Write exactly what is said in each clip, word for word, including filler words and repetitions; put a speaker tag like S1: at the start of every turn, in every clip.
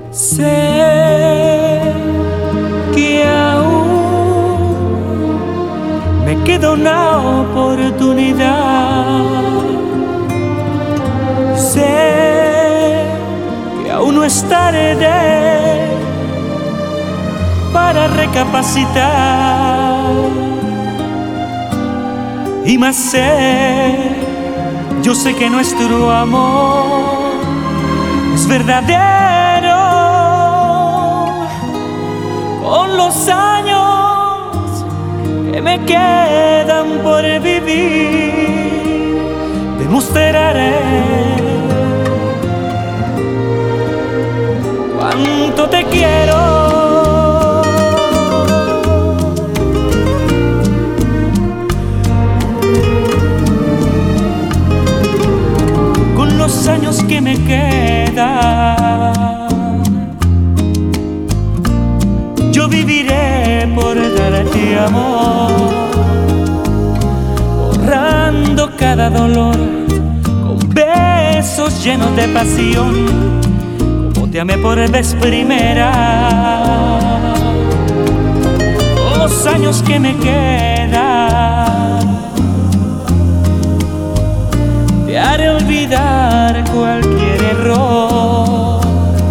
S1: Sé que aún me queda una oportunidad. Sé que aún no es tarde para recapacitar. Y más sé, yo sé que nuestro amor es verdadero. Con los años que me quedan por vivir, demostraré cuánto te quiero. Con los años que me quedan, yo viviré por darte amor, borrando cada dolor con besos llenos de pasión, como te amé por vez primera. Los años que me quedan, te haré olvidar cualquier error.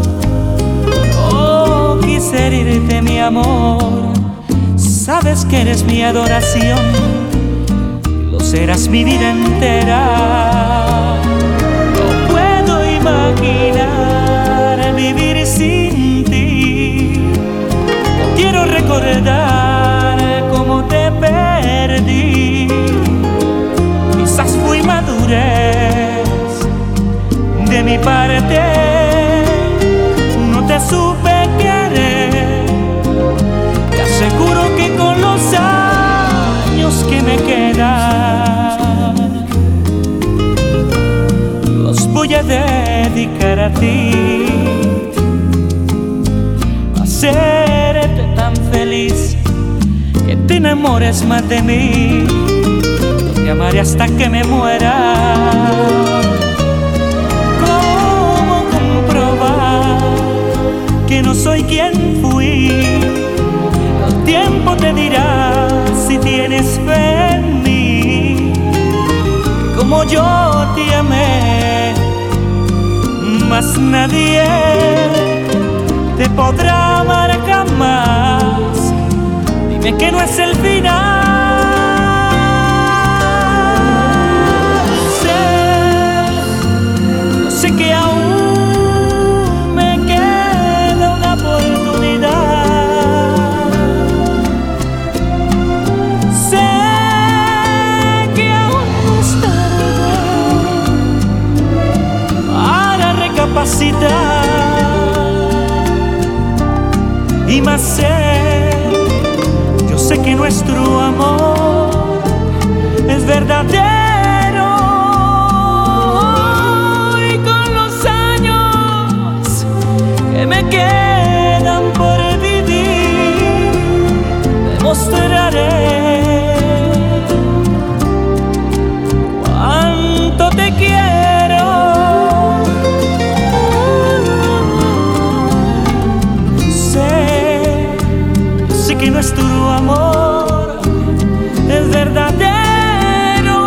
S1: Oh, quise herirte, mi amor. Sabes que eres mi adoración, lo serás mi vida entera. No puedo imaginar vivir sin ti. No quiero recordar cómo te perdí. Quizás fui madurez de mi parte, no te supe querer. Te aseguro que con los años que me quedan, los voy a dedicar a ti, a hacerte tan feliz que te enamores más de mí. Te amaré hasta que me muera. ¿Cómo comprobar que no soy quien fui? El tiempo te dirá si tienes fe en mí. Como yo te amé, más nadie te podrá amar jamás. Dime que no es el final. Sé que aún me queda una oportunidad. Sé que aún no es tarde para recapacitar. Y más sé, yo sé que nuestro amor es verdadero. Me quedan por vivir, demostraré cuánto te quiero. Sé, sé que nuestro amor es verdadero.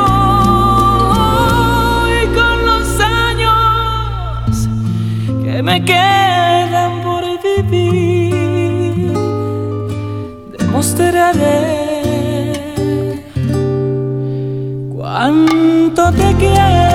S1: Y con los años que me quedan por vivir, demostraré cuánto te quiero.